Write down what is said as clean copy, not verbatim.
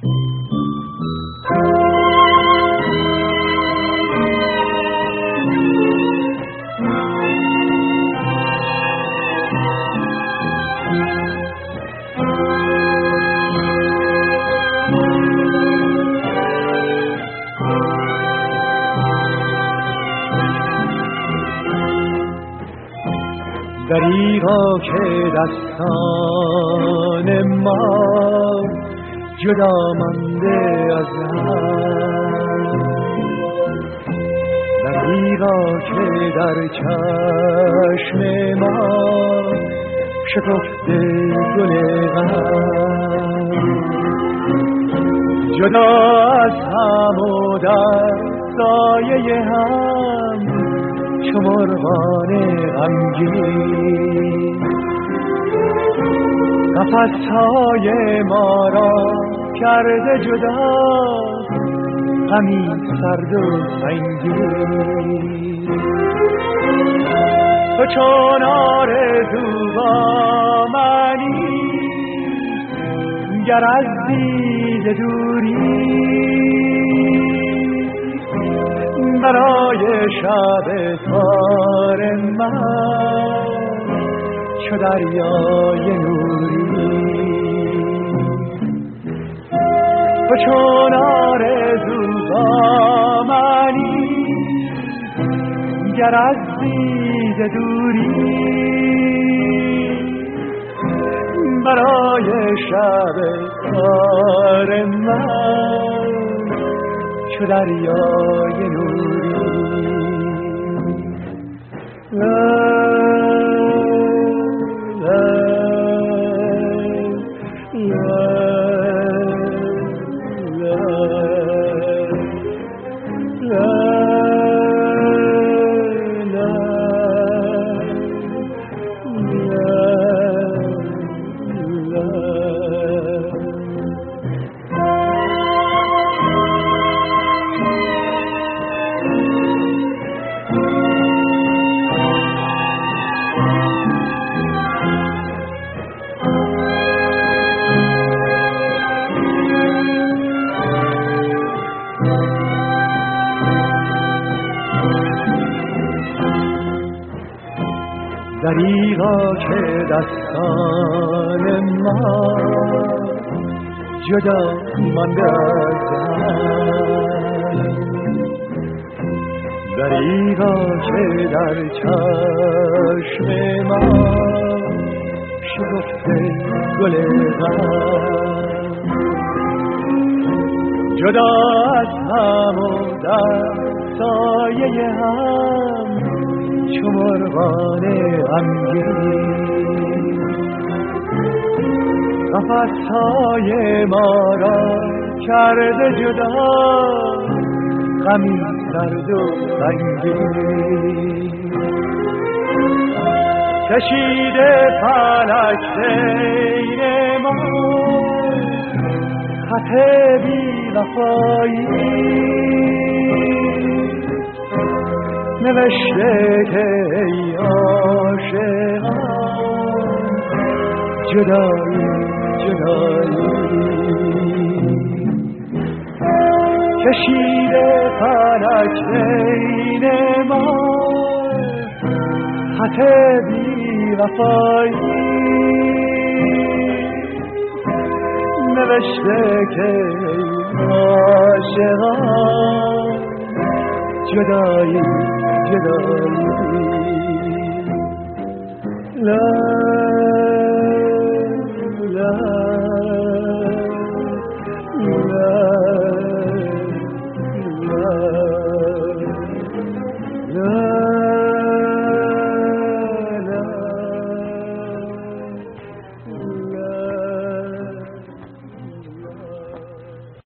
دریغا که دستان ما جدا مانده از هم، دریغا که در چشم ما شکفته گل غم، جدا از هم و در سایه هم چو مرغان غمگین، نفس‌های ما را کرده جدا غمی سرد و سنگین. تو چون آرزو با منی گر از دیده دوری، برای شب تار من چو دریای نوری. تو چون آرزو با منی گر از دیده دوری، برای شب تار من چو دریای نوری. دریغا که دستان ما جدا مانده از هم، دریغا که در چشم ما شکفته گل غم، جدا از هم و در سایه هم چو مرغان غمگین، نفس‌های ما را کرده جدا غمی سرد و سنگین. کشیده فلک بین ما خط بی وفایی، نوشته که ای عاشقان جدایی جدایی. کشیده فلک بین ما خط بی وفایی، نوشته که ای عاشقان جدایی جدایی. لا